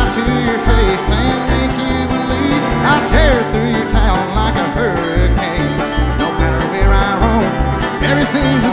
to your face and make you believe I'll tear through your town like a hurricane. No matter where I roam, everything's